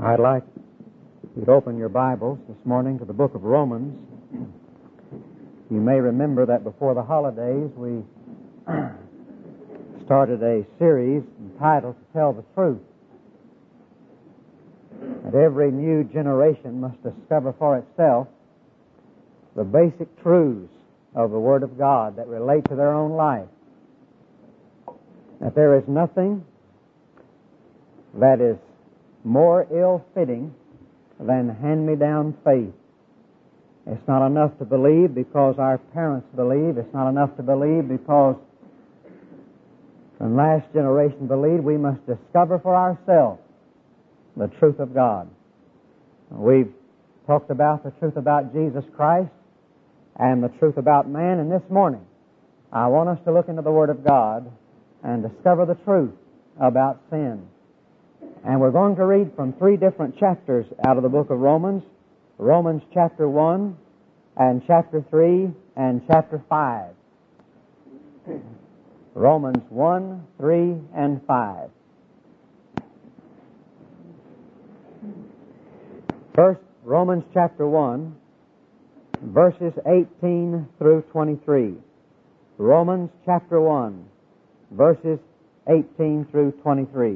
I'd like you to open your Bibles this morning to the book of Romans. You may remember that before the holidays we started a series entitled To Tell the Truth. And every new generation must discover for itself the basic truths of the Word of God that relate to their own life. That there is nothing that is more ill-fitting than hand-me-down faith. It's not enough to believe because our parents believe. It's not enough to believe because the last generation believed. We must discover for ourselves the truth of God. We've talked about the truth about Jesus Christ and the truth about man, and this morning I want us to look into the Word of God and discover the truth about sin. And we're going to read from three different chapters out of the book of Romans. Romans chapter 1 and chapter 3 and chapter 5. Romans 1, 3, and 5. First, Romans chapter 1, verses 18 through 23. Romans chapter 1, verses 18 through 23.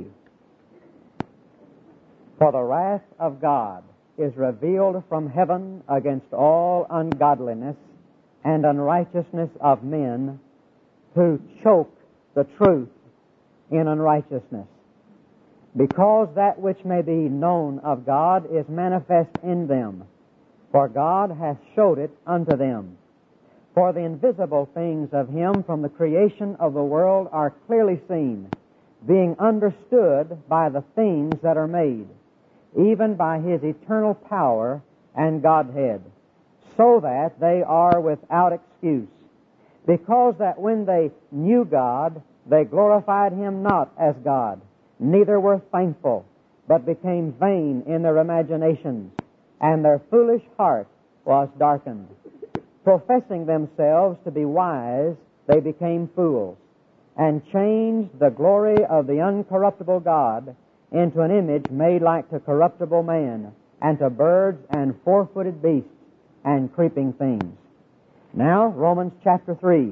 For the wrath of God is revealed from heaven against all ungodliness and unrighteousness of men who choke the truth in unrighteousness. Because that which may be known of God is manifest in them, for God hath showed it unto them. For the invisible things of Him from the creation of the world are clearly seen, being understood by the things that are made, even by His eternal power and Godhead, so that they are without excuse. Because that when they knew God, they glorified Him not as God, neither were thankful, but became vain in their imaginations, and their foolish heart was darkened. Professing themselves to be wise, they became fools, and changed the glory of the uncorruptible God into an image made like to corruptible man, and to birds and four-footed beasts and creeping things. Now, Romans chapter 3.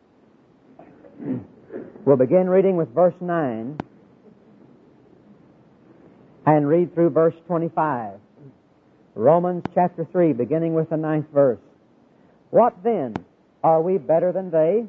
We'll begin reading with verse 9 and read through verse 25. Romans chapter 3, beginning with the 9th verse. What then? Are we better than they?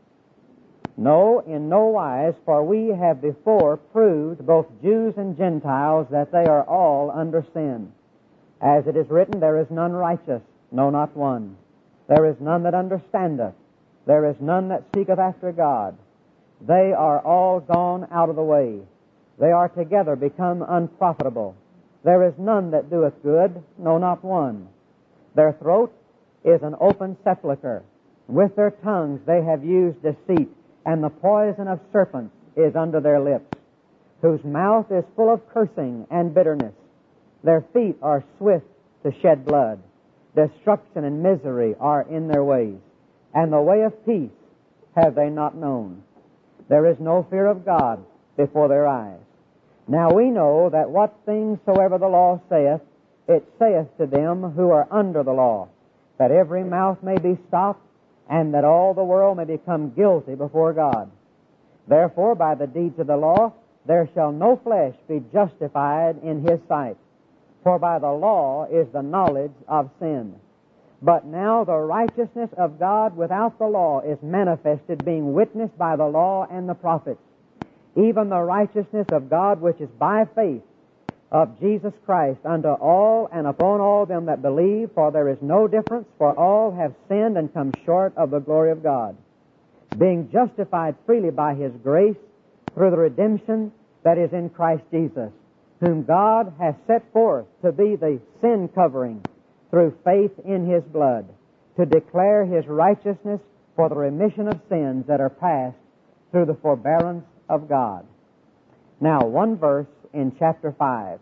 No, in no wise, for we have before proved, both Jews and Gentiles, that they are all under sin. As it is written, there is none righteous, no, not one. There is none that understandeth. There is none that seeketh after God. They are all gone out of the way. They are together become unprofitable. There is none that doeth good, no, not one. Their throat is an open sepulchre. With their tongues they have used deceit, and the poison of serpents is under their lips, whose mouth is full of cursing and bitterness. Their feet are swift to shed blood. Destruction and misery are in their ways, and the way of peace have they not known. There is no fear of God before their eyes. Now we know that what things soever the law saith, it saith to them who are under the law, that every mouth may be stopped, and that all the world may become guilty before God. Therefore, by the deeds of the law, there shall no flesh be justified in His sight. For by the law is the knowledge of sin. But now the righteousness of God without the law is manifested, being witnessed by the law and the prophets, even the righteousness of God which is by faith of Jesus Christ unto all and upon all them that believe, for there is no difference, for all have sinned and come short of the glory of God, being justified freely by His grace through the redemption that is in Christ Jesus, whom God hath set forth to be the sin covering through faith in His blood, to declare His righteousness for the remission of sins that are past through the forbearance of God. Now, one verse in chapter 5,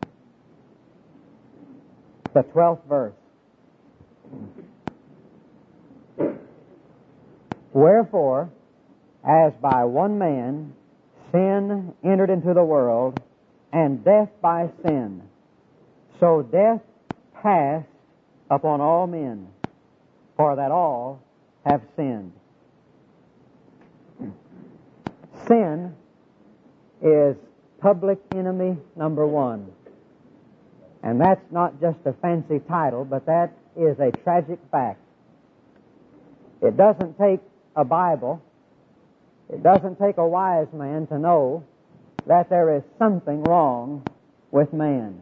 the 12th verse. Wherefore, as by one man sin entered into the world, and death by sin, So death passed upon all men, for that all have sinned. Sin is public enemy number one. And that's not just a fancy title, but that is a tragic fact. It doesn't take a Bible, it doesn't take a wise man to know that there is something wrong with man.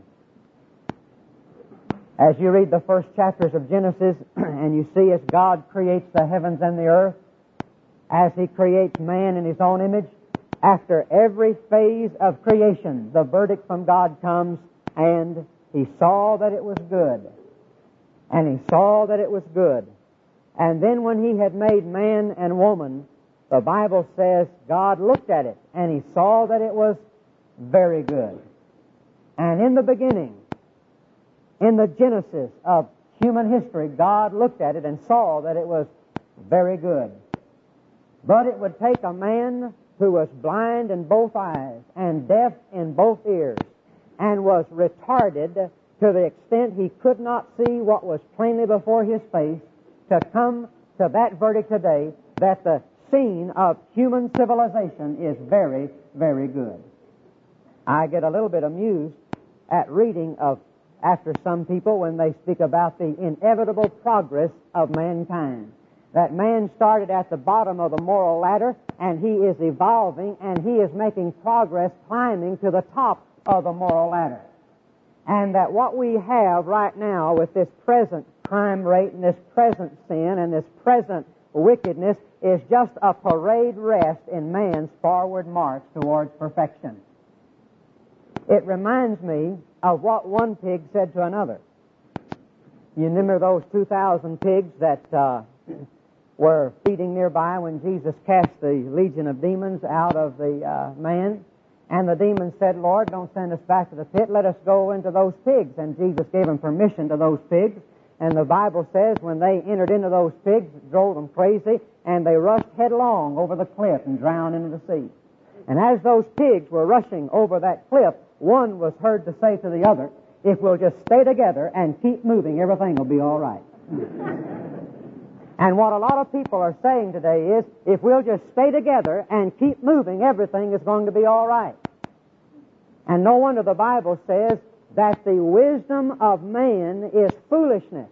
As you read the first chapters of Genesis and you see as God creates the heavens and the earth, as He creates man in His own image, after every phase of creation, the verdict from God comes, and He saw that it was good. And He saw that it was good. And then when He had made man and woman, the Bible says God looked at it, and He saw that it was very good. And in the beginning, in the Genesis of human history, God looked at it and saw that it was very good. But it would take a man who was blind in both eyes and deaf in both ears and was retarded to the extent he could not see what was plainly before his face to come to that verdict today that the scene of human civilization is very, very good. I get a little bit amused at reading after some people when they speak about the inevitable progress of mankind. That man started at the bottom of the moral ladder, and he is evolving, and he is making progress climbing to the top of the moral ladder. And that what we have right now with this present crime rate and this present sin and this present wickedness is just a parade rest in man's forward march towards perfection. It reminds me of what one pig said to another. You remember those 2,000 pigs that were feeding nearby when Jesus cast the legion of demons out of the man? And the demons said, Lord, don't send us back to the pit. Let us go into those pigs. And Jesus gave them permission to those pigs. And the Bible says when they entered into those pigs, it drove them crazy, and they rushed headlong over the cliff and drowned into the sea. And as those pigs were rushing over that cliff, one was heard to say to the other, if we'll just stay together and keep moving, everything will be all right. And what a lot of people are saying today is, if we'll just stay together and keep moving, everything is going to be all right. And no wonder the Bible says that the wisdom of man is foolishness.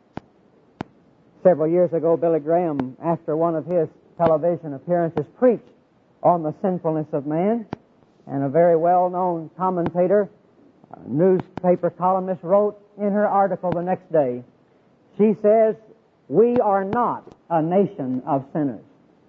Several years ago, Billy Graham, after one of his television appearances, preached on the sinfulness of man. And a very well-known commentator, newspaper columnist, wrote in her article the next day, she says, we are not a nation of sinners.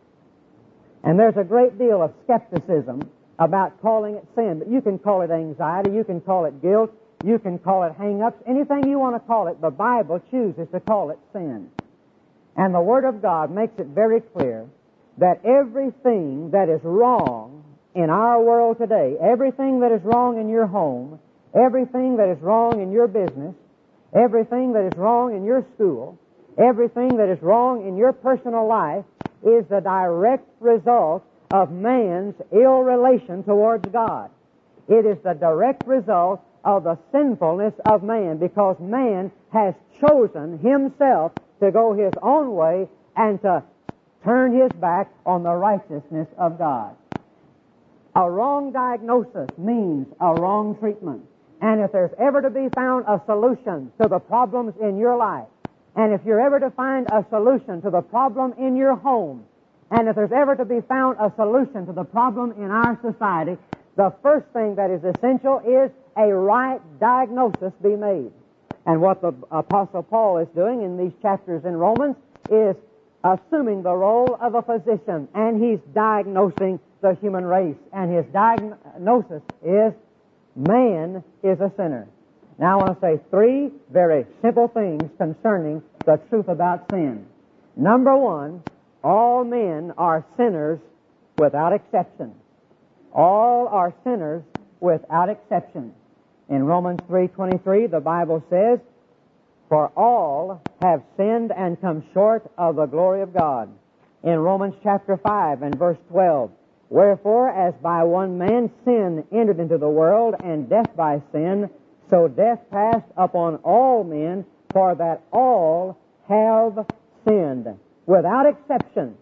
And there's a great deal of skepticism about calling it sin. But you can call it anxiety, you can call it guilt, you can call it hang-ups, anything you want to call it. The Bible chooses to call it sin. And the Word of God makes it very clear that everything that is wrong in our world today, everything that is wrong in your home, everything that is wrong in your business, everything that is wrong in your school, everything that is wrong in your personal life is the direct result of man's ill relation towards God. It is the direct result of the sinfulness of man, because man has chosen himself to go his own way and to turn his back on the righteousness of God. A wrong diagnosis means a wrong treatment. And if there's ever to be found a solution to the problems in your life, and if you're ever to find a solution to the problem in your home, and if there's ever to be found a solution to the problem in our society, the first thing that is essential is a right diagnosis be made. And what the Apostle Paul is doing in these chapters in Romans is assuming the role of a physician, and he's diagnosing the human race. And his diagnosis is man is a sinner. Now I want to say three very simple things concerning the truth about sin. Number one, all men are sinners without exception. All are sinners without exception. In Romans 3:23, the Bible says, for all have sinned and come short of the glory of God. In Romans chapter 5 and verse 12, wherefore, as by one man sin entered into the world, and death by sin, So death passed upon all men, for that all have sinned. Without exception,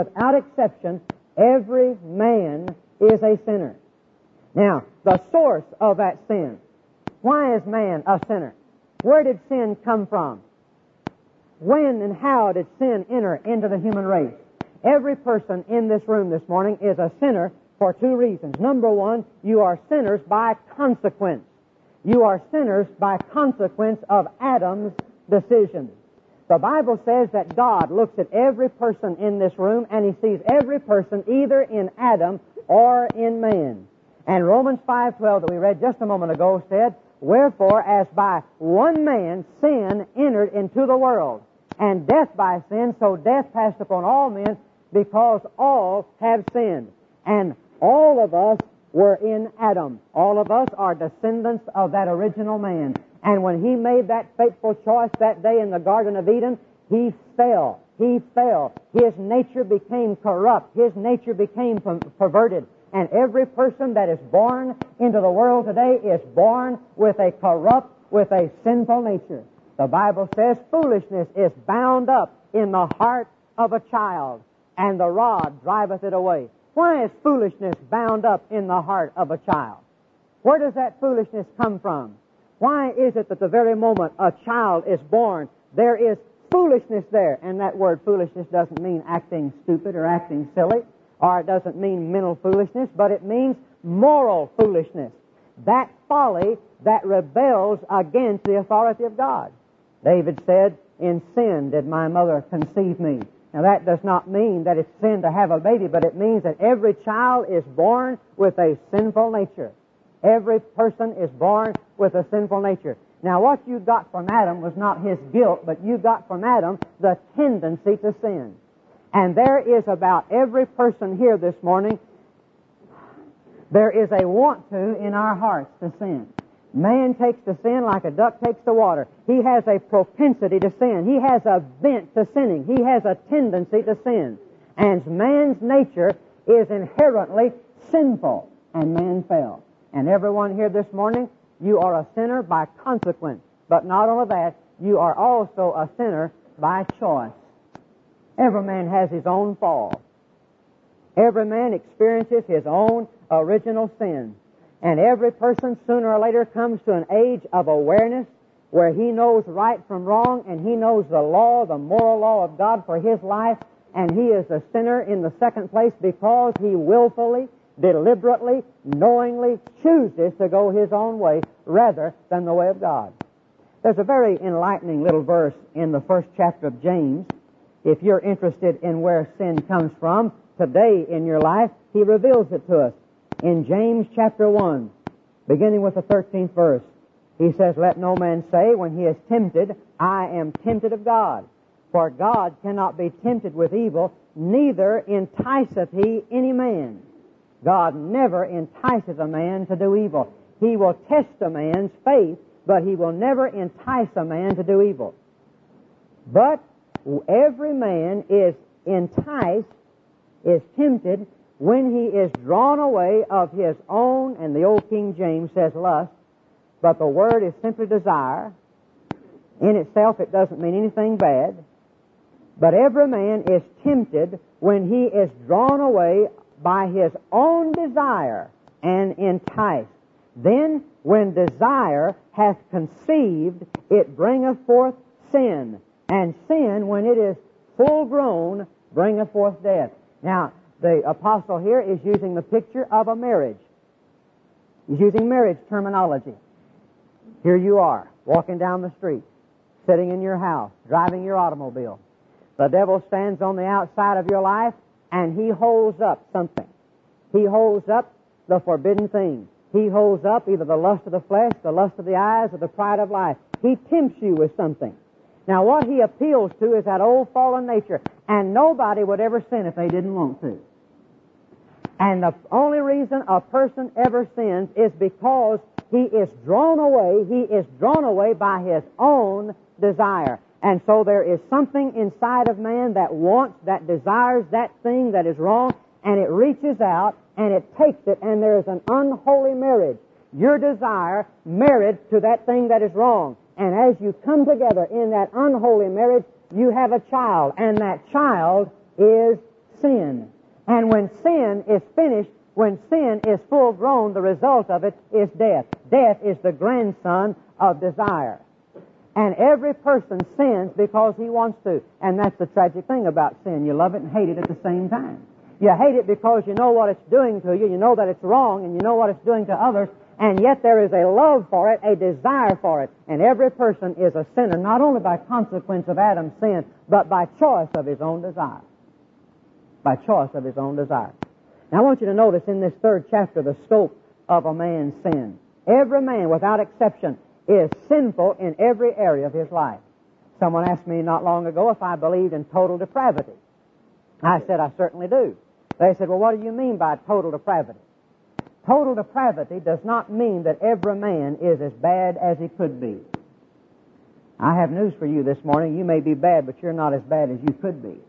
every man is a sinner. Now, the source of that sin. Why is man a sinner? Where did sin come from? When and how did sin enter into the human race? Every person in this room this morning is a sinner for two reasons. Number one, you are sinners by consequence. You are sinners by consequence of Adam's decision. The Bible says that God looks at every person in this room and He sees every person either in Adam or in man. And Romans 5:12 that we read just a moment ago said, "Wherefore, as by one man sin entered into the world, and death by sin, so death passed upon all men, because all have sinned." And all of us were in Adam. All of us are descendants of that original man. And when he made that fateful choice that day in the Garden of Eden, he fell. He fell. His nature became corrupt. His nature became perverted. And every person that is born into the world today is born with a corrupt, with a sinful nature. The Bible says foolishness is bound up in the heart of a child, and the rod driveth it away. Why is foolishness bound up in the heart of a child? Where does that foolishness come from? Why is it that the very moment a child is born, there is foolishness there? And that word foolishness doesn't mean acting stupid or acting silly, or it doesn't mean mental foolishness, but it means moral foolishness. That folly that rebels against the authority of God. David said, "In sin did my mother conceive me." Now that does not mean that it's sin to have a baby, but it means that every child is born with a sinful nature. Every person is born with a sinful nature. Now what you got from Adam was not his guilt, but you got from Adam the tendency to sin. And there is about every person here this morning, there is a want to in our hearts to sin. Man takes to sin like a duck takes to water. He has a propensity to sin. He has a bent to sinning. He has a tendency to sin. And man's nature is inherently sinful, and man fell. And everyone here this morning, you are a sinner by consequence. But not only that, you are also a sinner by choice. Every man has his own fall. Every man experiences his own original sin. And every person sooner or later comes to an age of awareness where he knows right from wrong, and he knows the law, the moral law of God for his life, and he is a sinner in the second place because he willfully, deliberately, knowingly chooses to go his own way rather than the way of God. There's a very enlightening little verse in the first chapter of James. If you're interested in where sin comes from today in your life, he reveals it to us. In James chapter 1, beginning with the 13th verse, he says, "Let no man say when he is tempted, I am tempted of God. For God cannot be tempted with evil, neither enticeth he any man." God never entices a man to do evil. He will test a man's faith, but he will never entice a man to do evil. But every man is enticed, is tempted, when he is drawn away of his own, and the old King James says lust, but the word is simply desire. In itself it doesn't mean anything bad. But every man is tempted when he is drawn away by his own desire and enticed. Then when desire hath conceived, it bringeth forth sin. And sin, when it is full grown, bringeth forth death. Now, the apostle here is using the picture of a marriage. He's using marriage terminology. Here you are, walking down the street, sitting in your house, driving your automobile. The devil stands on the outside of your life, and he holds up something. He holds up the forbidden thing. He holds up either the lust of the flesh, the lust of the eyes, or the pride of life. He tempts you with something. Now, what he appeals to is that old fallen nature, and nobody would ever sin if they didn't want to. And the only reason a person ever sins is because he is drawn away by his own desire. And so there is something inside of man that wants, that desires that thing that is wrong, and it reaches out and it takes it, and there is an unholy marriage. your desire married to that thing that is wrong. And as you come together in that unholy marriage, you have a child, and that child is sin. And when sin is finished, when sin is full grown, the result of it is death. Death is the grandson of desire. And every person sins because he wants to. And that's the tragic thing about sin. You love it and hate it at the same time. You hate it because you know what it's doing to you, you know that it's wrong, and you know what it's doing to others, and yet there is a love for it, a desire for it. And every person is a sinner, not only by consequence of Adam's sin, but by choice of his own desire. By choice of his own desire. Now I want you to notice in this third chapter the scope of a man's sin. Every man, without exception, is sinful in every area of his life. Someone asked me not long ago if I believed in total depravity. I said, I certainly do. They said, well, what do you mean by total depravity? Total depravity does not mean that every man is as bad as he could be. I have news for you this morning. You may be bad, but you're not as bad as you could be.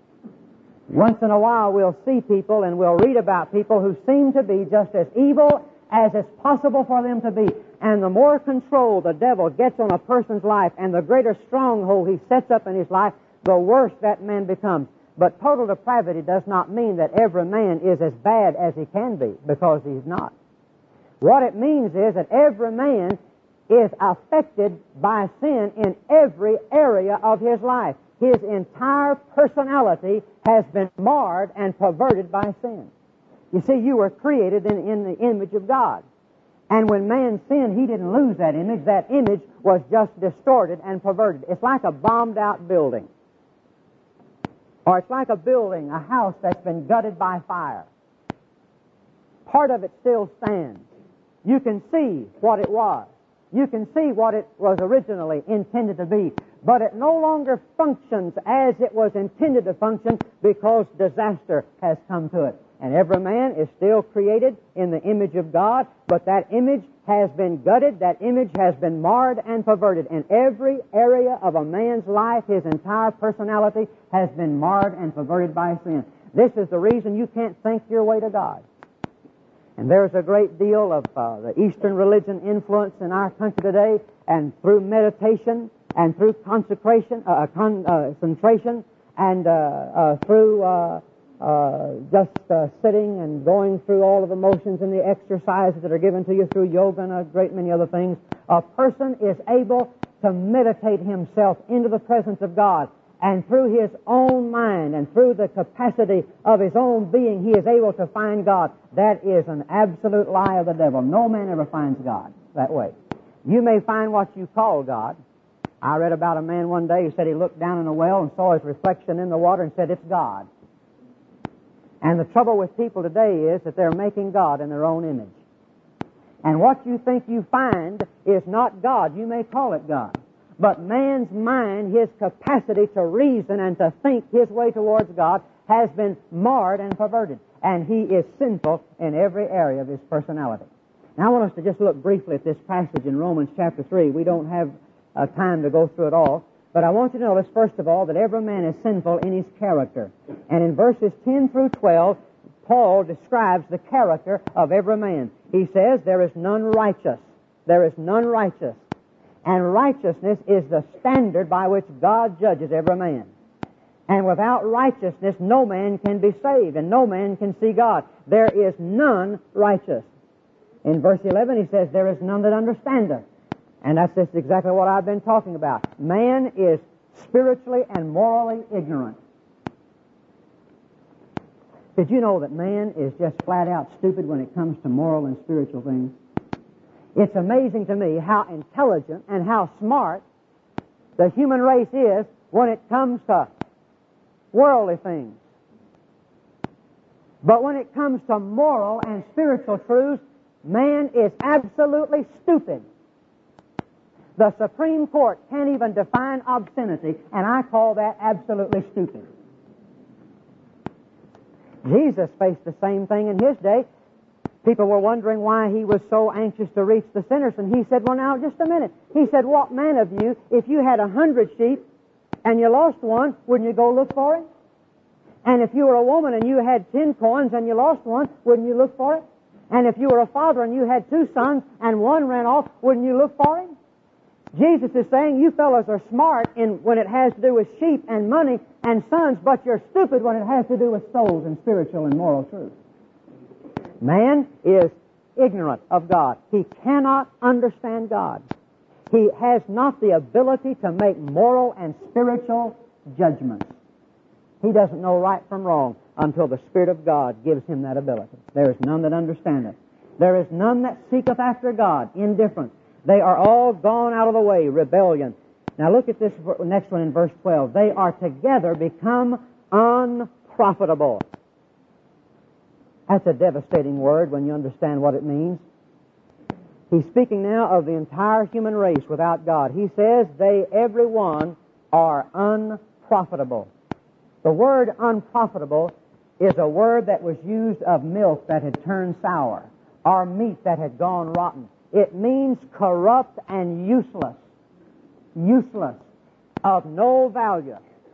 Once in a while we'll see people and we'll read about people who seem to be just as evil as it's possible for them to be. And the more control the devil gets on a person's life and the greater stronghold he sets up in his life, the worse that man becomes. But total depravity does not mean that every man is as bad as he can be, because he's not. What it means is that every man is affected by sin in every area of his life. His entire personality has been marred and perverted by sin. You see, you were created in the image of God. And when man sinned, he didn't lose that image. That image was just distorted and perverted. It's like a bombed-out building. Or it's like a building, a house that's been gutted by fire. Part of it still stands. You can see what it was. You can see what it was originally intended to be. But it no longer functions as it was intended to function because disaster has come to it. And every man is still created in the image of God, but that image has been gutted, that image has been marred and perverted. In every area of a man's life, his entire personality has been marred and perverted by sin. This is the reason you can't think your way to God. And there's a great deal of the Eastern religion influence in our country today, and through meditation and through concentration and through just sitting and going through all of the motions and the exercises that are given to you through yoga and a great many other things, a person is able to meditate himself into the presence of God. And through his own mind and through the capacity of his own being, he is able to find God. That is an absolute lie of the devil. No man ever finds God that way. You may find what you call God. I read about a man one day who said he looked down in a well and saw his reflection in the water and said, it's God. And the trouble with people today is that they're making God in their own image. And what you think you find is not God. You may call it God. But man's mind, his capacity to reason and to think his way towards God, has been marred and perverted. And he is sinful in every area of his personality. Now I want us to just look briefly at this passage in Romans chapter 3. We don't have time to go through it all. But I want you to notice, first of all, that every man is sinful in his character. And in verses 10 through 12, Paul describes the character of every man. He says, there is none righteous. There is none righteous. And righteousness is the standard by which God judges every man. And without righteousness, no man can be saved, and no man can see God. There is none righteous. In verse 11, he says, there is none that understandeth. And that's just exactly what I've been talking about. Man is spiritually and morally ignorant. Did you know that man is just flat out stupid when it comes to moral and spiritual things? It's amazing to me how intelligent and how smart the human race is when it comes to worldly things. But when it comes to moral and spiritual truths, man is absolutely stupid. The Supreme Court can't even define obscenity, and I call that absolutely stupid. Jesus faced the same thing in his day. People were wondering why he was so anxious to reach the sinners, and he said, well, now, just a minute. He said, what man of you, if you had 100 sheep and you lost one, wouldn't you go look for it? And if you were a woman and you had 10 coins and you lost one, wouldn't you look for it? And if you were a father and you had two sons and one ran off, wouldn't you look for him? Jesus is saying you fellows are smart when it has to do with sheep and money and sons, but you're stupid when it has to do with souls and spiritual and moral truth. Man is ignorant of God. He cannot understand God. He has not the ability to make moral and spiritual judgments. He doesn't know right from wrong until the Spirit of God gives him that ability. There is none that understandeth. There is none that seeketh after God. Indifferent. They are all gone out of the way. Rebellion. Now look at this next one in verse 12. They are together become unprofitable. That's a devastating word when you understand what it means. He's speaking now of the entire human race without God. He says they, every one, are unprofitable. The word unprofitable is a word that was used of milk that had turned sour or meat that had gone rotten. It means corrupt and useless. Useless. Of no value.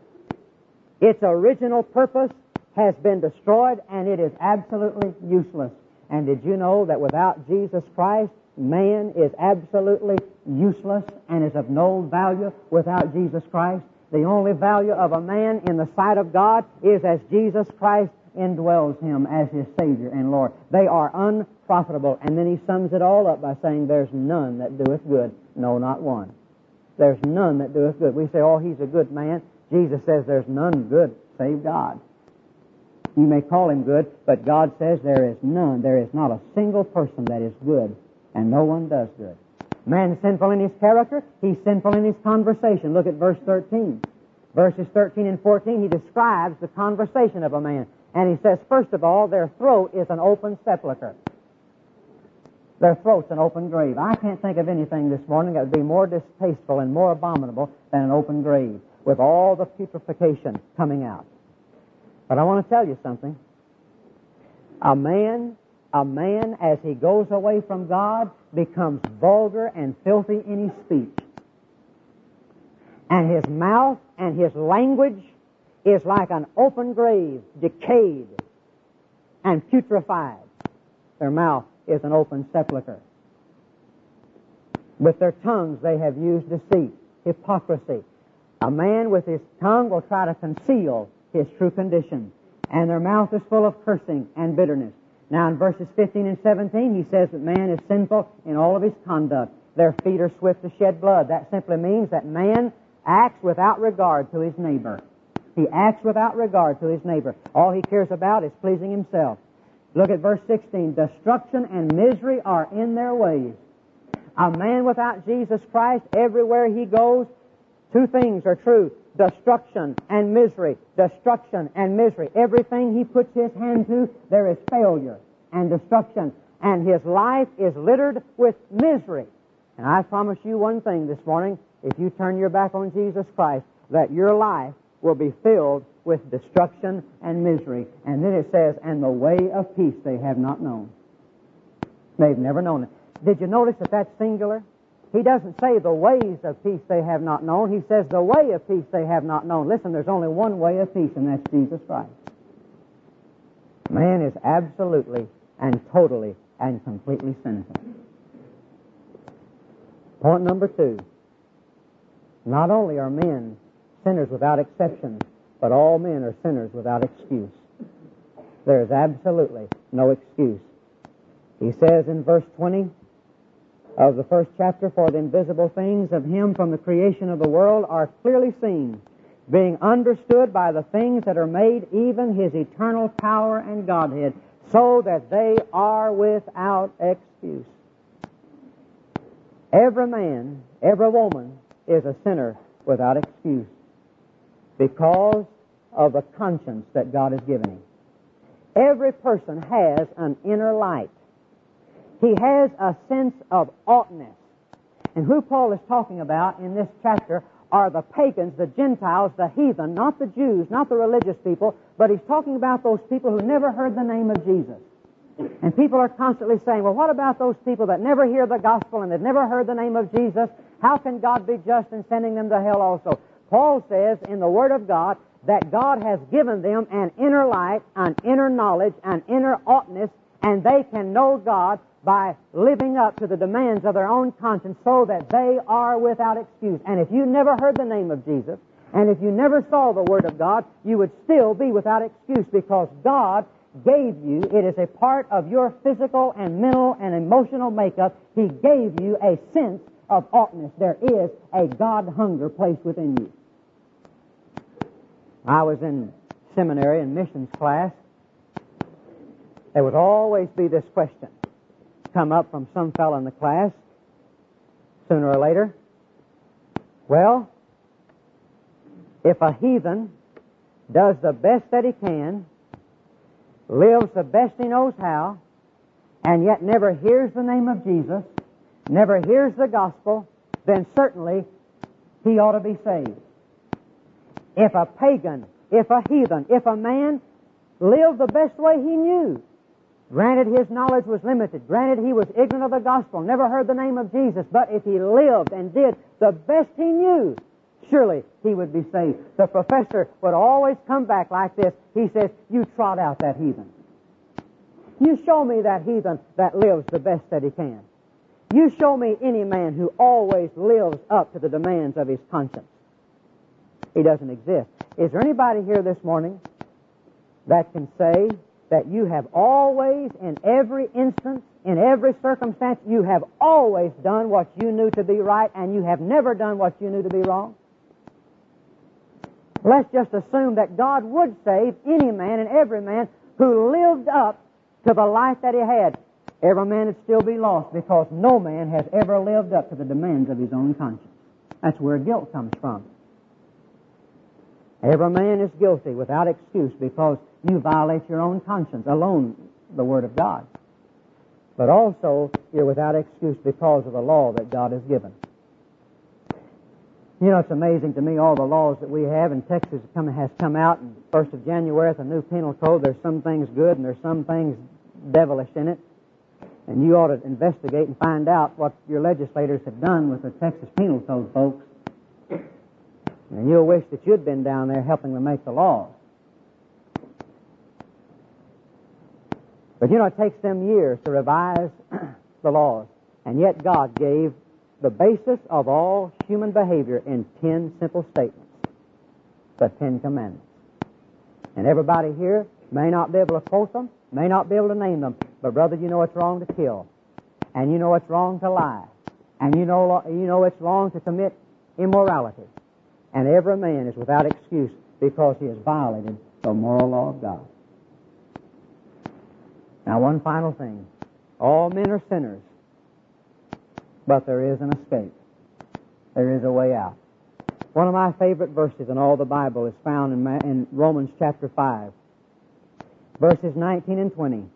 Its original purpose has been destroyed and it is absolutely useless. And did you know that without Jesus Christ, man is absolutely useless and is of no value without Jesus Christ? The only value of a man in the sight of God is as Jesus Christ indwells him as his Savior and Lord. They are unprofitable. And then he sums it all up by saying, there's none that doeth good. No, not one. There's none that doeth good. We say, oh, he's a good man. Jesus says there's none good save God. You may call him good, but God says there is none. There is not a single person that is good, and no one does good. Man's sinful in his character. He's sinful in his conversation. Look at verse 13. Verses 13 and 14, he describes the conversation of a man. And he says, first of all, their throat is an open sepulcher. Their throat's an open grave. I can't think of anything this morning that would be more distasteful and more abominable than an open grave, with all the putrefaction coming out. But I want to tell you something. A man, as he goes away from God, becomes vulgar and filthy in his speech. And his mouth and his language is like an open grave, decayed and putrefied. Their mouth is an open sepulcher. With their tongues they have used deceit, hypocrisy. A man with his tongue will try to conceal his true condition. And their mouth is full of cursing and bitterness. Now in verses 15 and 17 he says that man is sinful in all of his conduct. Their feet are swift to shed blood. That simply means that man acts without regard to his neighbor. He acts without regard to his neighbor. All he cares about is pleasing himself. Look at verse 16. Destruction and misery are in their ways. A man without Jesus Christ, everywhere he goes, two things are true. Destruction and misery. Destruction and misery. Everything he puts his hand to, there is failure and destruction. And his life is littered with misery. And I promise you one thing this morning, if you turn your back on Jesus Christ, that your life will be filled with destruction and misery. And then it says, and the way of peace they have not known. They've never known it. Did you notice that that's singular? He doesn't say the ways of peace they have not known. He says the way of peace they have not known. Listen, there's only one way of peace, and that's Jesus Christ. Man is absolutely and totally and completely sinful. Point number 2. Not only are men sinners without exception, but all men are sinners without excuse. There is absolutely no excuse. He says in verse 20 of the first chapter, for the invisible things of Him from the creation of the world are clearly seen, being understood by the things that are made, even His eternal power and Godhead, so that they are without excuse. Every man, every woman is a sinner without excuse because of the conscience that God has given him. Every person has an inner light. He has a sense of oughtness. And who Paul is talking about in this chapter are the pagans, the Gentiles, the heathen, not the Jews, not the religious people, but he's talking about those people who never heard the name of Jesus. And people are constantly saying, well, what about those people that never hear the gospel and they've never heard the name of Jesus? How can God be just in sending them to hell also? Paul says in the Word of God that God has given them an inner light, an inner knowledge, an inner oughtness, And they can know God by living up to the demands of their own conscience so that they are without excuse. And if you never heard the name of Jesus, and if you never saw the Word of God, you would still be without excuse, because God gave you, it is a part of your physical and mental and emotional makeup, He gave you a sense of oughtness. There is a God hunger placed within you. I was in seminary and missions class. There would always be this question come up from some fellow in the class, sooner or later. Well, if a heathen does the best that he can, lives the best he knows how, and yet never hears the name of Jesus, never hears the gospel, then certainly he ought to be saved. If a pagan, if a heathen, if a man lived the best way he knew, granted his knowledge was limited, granted he was ignorant of the gospel, never heard the name of Jesus, but if he lived and did the best he knew, surely he would be saved. The professor would always come back like this. He says, you trot out that heathen. You show me that heathen that lives the best that he can. You show me any man who always lives up to the demands of his conscience. He doesn't exist. Is there anybody here this morning that can say that you have always, in every instance, in every circumstance, you have always done what you knew to be right and you have never done what you knew to be wrong? Let's just assume that God would save any man and every man who lived up to the life that he had. Every man would still be lost, because no man has ever lived up to the demands of his own conscience. That's where guilt comes from. Every man is guilty without excuse because you violate your own conscience, alone the Word of God. But also, you're without excuse because of the law that God has given. You know, it's amazing to me, all the laws that we have, and Texas has come out, and 1st of January with the new penal code, there's some things good and there's some things devilish in it. And you ought to investigate and find out what your legislators have done with the Texas penal code, folks. And you'll wish that you'd been down there helping them make the laws. But you know, it takes them years to revise the laws. And yet God gave the basis of all human behavior in 10 simple statements. The 10 Commandments. And everybody here may not be able to quote them, may not be able to name them, but brother, you know it's wrong to kill. And you know it's wrong to lie. And you know it's wrong to commit immorality. And every man is without excuse because he has violated the moral law of God. Now, one final thing. All men are sinners, but there is an escape. There is a way out. One of my favorite verses in all the Bible is found in Romans chapter 5, verses 19 and 20.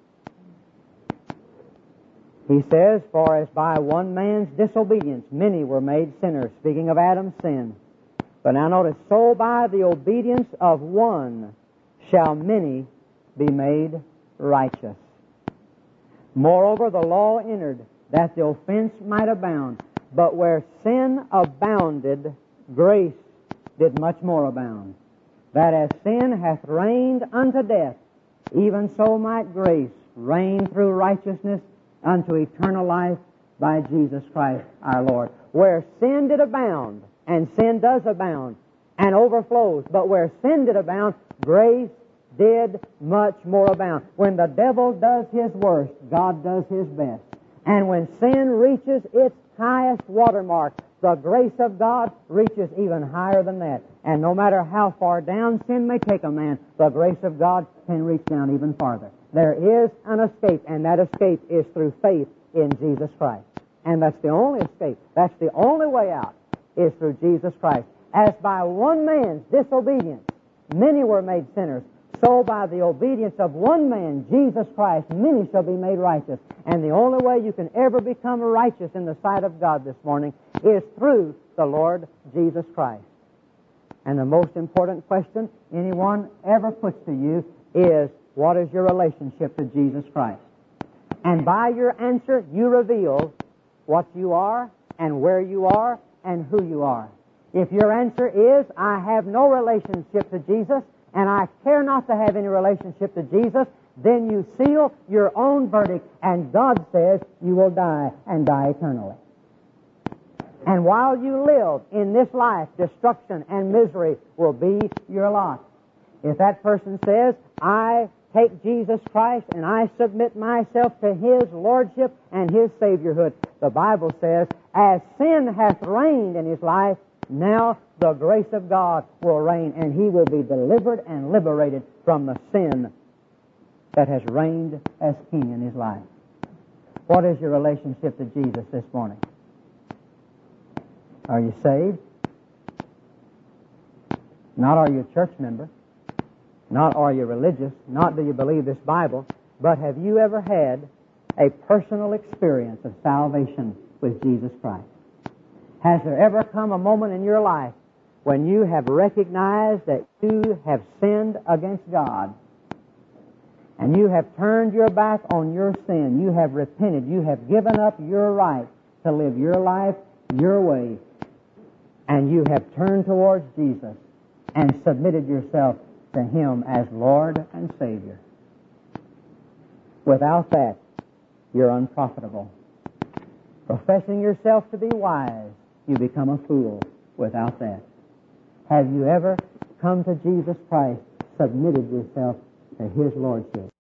He says, for as by one man's disobedience many were made sinners, speaking of Adam's sin. But now notice, so by the obedience of one shall many be made righteous. Moreover, the law entered, that the offense might abound. But where sin abounded, grace did much more abound. That as sin hath reigned unto death, even so might grace reign through righteousness unto eternal life by Jesus Christ our Lord. Where sin did abound, and sin does abound, and overflows, but where sin did abound, grace did much more abound. When the devil does his worst, God does his best. And when sin reaches its highest watermark, the grace of God reaches even higher than that. And no matter how far down sin may take a man, the grace of God can reach down even farther. There is an escape, and that escape is through faith in Jesus Christ. And that's the only escape. That's the only way out, is through Jesus Christ. As by one man's disobedience many were made sinners, so by the obedience of one man, Jesus Christ, many shall be made righteous. And the only way you can ever become righteous in the sight of God this morning is through the Lord Jesus Christ. And the most important question anyone ever puts to you is, what is your relationship to Jesus Christ? And by your answer, you reveal what you are and where you are and who you are. If your answer is, I have no relationship to Jesus, and I care not to have any relationship to Jesus, then you seal your own verdict, and God says you will die and die eternally. And while you live in this life, destruction and misery will be your lot. If that person says, I take Jesus Christ and I submit myself to His Lordship and His Saviorhood, the Bible says, as sin hath reigned in his life, now the grace of God will reign, and he will be delivered and liberated from the sin that has reigned as king in his life. What is your relationship to Jesus this morning? Are you saved? Not are you a church member. Not are you religious. Not do you believe this Bible. But have you ever had a personal experience of salvation with Jesus Christ? Has there ever come a moment in your life when you have recognized that you have sinned against God, and you have turned your back on your sin, you have repented, you have given up your right to live your life your way, and you have turned towards Jesus and submitted yourself to Him as Lord and Savior? Without that, you're unprofitable. Professing yourself to be wise, you become a fool without that. Have you ever come to Jesus Christ, submitted yourself to His Lordship?